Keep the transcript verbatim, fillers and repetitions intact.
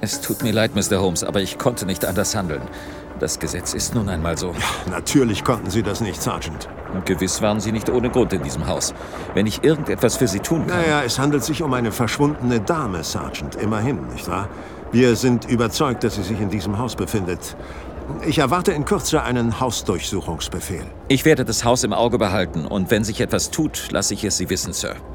Es tut mir leid, Mister Holmes, aber ich konnte nicht anders handeln. Das Gesetz ist nun einmal so. Ja, natürlich konnten Sie das nicht, Sergeant. Und gewiss waren Sie nicht ohne Grund in diesem Haus. Wenn ich irgendetwas für Sie tun kann... Naja, es handelt sich um eine verschwundene Dame, Sergeant. Immerhin, nicht wahr? Wir sind überzeugt, dass sie sich in diesem Haus befindet. Ich erwarte in Kürze einen Hausdurchsuchungsbefehl. Ich werde das Haus im Auge behalten und wenn sich etwas tut, lasse ich es Sie wissen, Sir.